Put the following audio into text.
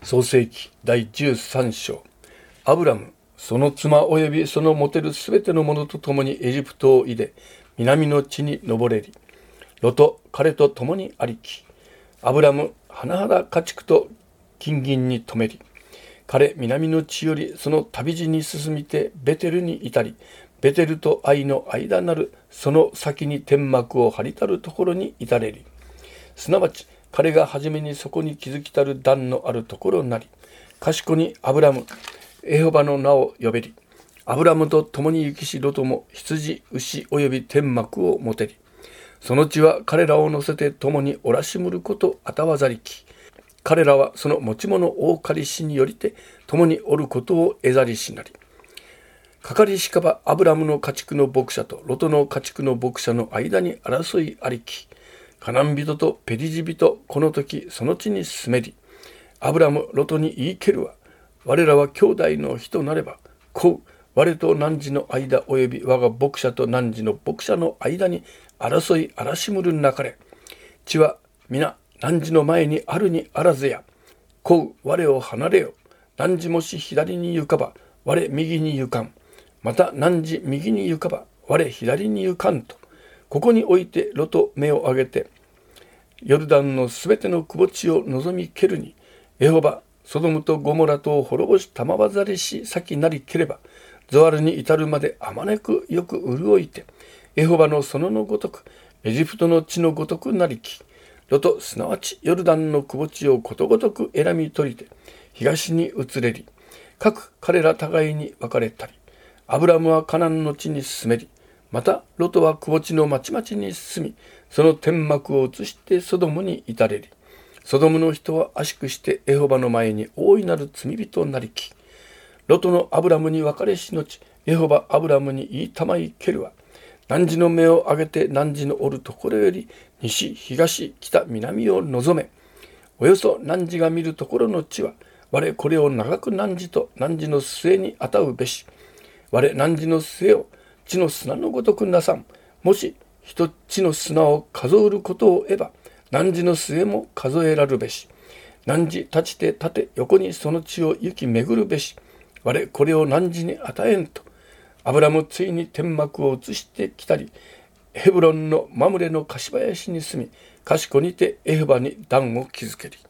創世記第13章。アブラム、その妻およびその持てるすべてのものと共にエジプトを出で、南の地に登れり。ロト、彼と共にありき。アブラム、甚だ家畜と金銀に止めり。彼、南の地よりその旅路に進みてベテルに至り、ベテルとアイの間なるその先に天幕を張りたるところに至れり。すなわち彼が初めにそこに築きたる段のあるところなり、賢にアブラム、エホバの名を呼べり。アブラムと共に行きしロトも羊、牛および天幕を持てり。その地は彼らを乗せて共におらしむることあたわざりき。彼らはその持ち物を借りしによりて共におることを得ざりしなり。かかりしかばアブラムの家畜の牧者とロトの家畜の牧者の間に争いありき。カナン人とペリジ人、この時その地に住めり。アブラム、ロトに言いけるわ。我らは兄弟の日となれば、こう、我と汝の間および我が牧者と汝の牧者の間に争い荒しむるなかれ。地は皆汝の前にあるにあらずや。こう、我を離れよ。汝もし左に行かば、我右に行かん。また汝右に行かば、我左に行かんと。ここにおいてロト目を上げて、ヨルダンのすべての窪地を望みけるに、エホバ、ソドムとゴモラとを滅ぼしたまわざりし先なりければ、ゾワルに至るまであまねくよく潤いて、エホバの園のごとく、エジプトの地のごとくなりき、ロトすなわちヨルダンの窪地をことごとく選み取りて、東に移れり、各彼ら互いに分かれたり、アブラムはカナンの地に進めり、またロトは窪地の町々に進み、その天幕を移してソドムに至れり。ソドムの人は悪しくしてエホバの前に大いなる罪人なりき。ロトのアブラムに別れしのち、エホバアブラムに言いたまいけるわ。汝の目を上げて汝のおるところより西、東、北、南を望め。およそ汝が見るところの地は、我これを長く汝と汝の末にあたうべし。我汝の末を地の砂のごとくなさん。もし人地の砂を数えることを得ば、汝の末も数えらるべし。汝立ちて立て横にその地を行き巡るべし。我これを汝に与えんと。アブラムついに天幕を移してきたり、ヘブロンのマムレの貸し林に住み、賢にてエホバに壇を築けり。